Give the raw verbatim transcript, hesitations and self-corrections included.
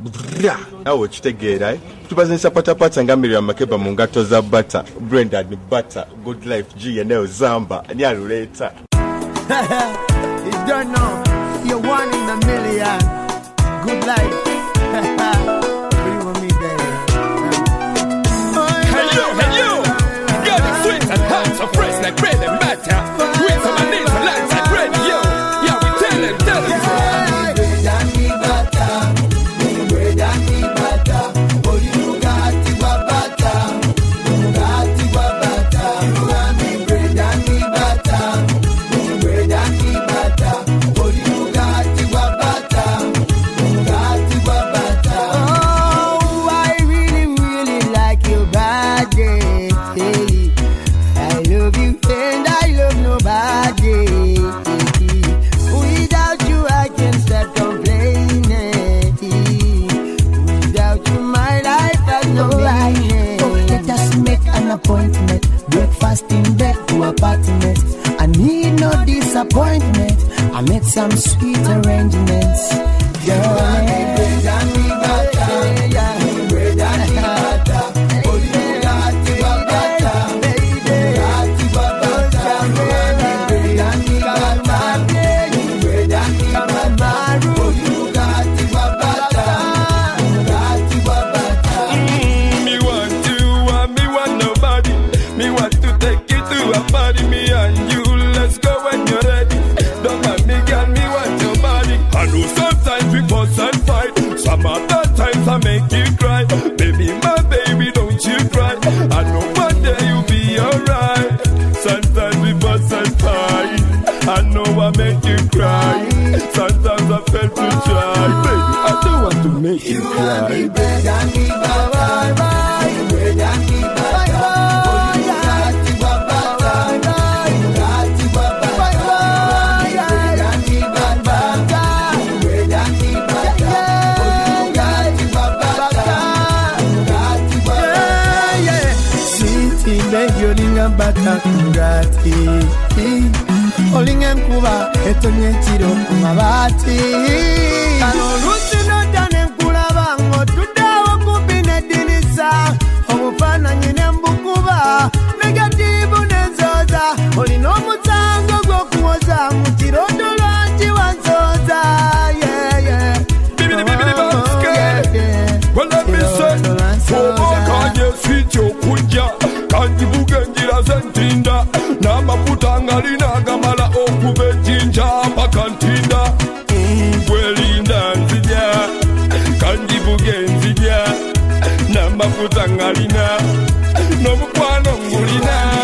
Awo kitegeera eh tubazanisa patapata nga Miriam Makeba mu ngato za butter Brenda ni butter good life G eneo zamba ni aluleta. You don't know you're one in a million. Good life. What do you want me baby? Hello, hello. Got it sweet and hot, so fresh like bread and butter. With some of these lights and bread, yo. Yeah, we tell them, tell them. Appointment, breakfast in bed to apartment. I need no disappointment. I make some sweet arrangements. Yeah. I make you cry, baby, my baby, don't you cry. I know one day you'll be alright. Sometimes we fuss and fight. I know I make you cry. Sometimes I fail to try, baby. I don't want to make you, you cry. You bread and me bye bye bye. You bread and me bye bye. Bata ngati Olingen kuba etonye chiro kumabati Ano lusi no jane nkula bango Tudawa kupine dinisa Omufana nyine mbukuba Negativu nenzoza Olino mutango gwo kumoza Mutiro dolonji wanzoza Yeah, yeah Bibidi bibidi baske Well let me say Fomo kanye switch okuja Kanji bugenjira zentinda Namafuta ngalina gamala okubejinja pakantinda Mwelinda nzija Kanji bugenzija Namafuta ngalina Nomukwano ngulina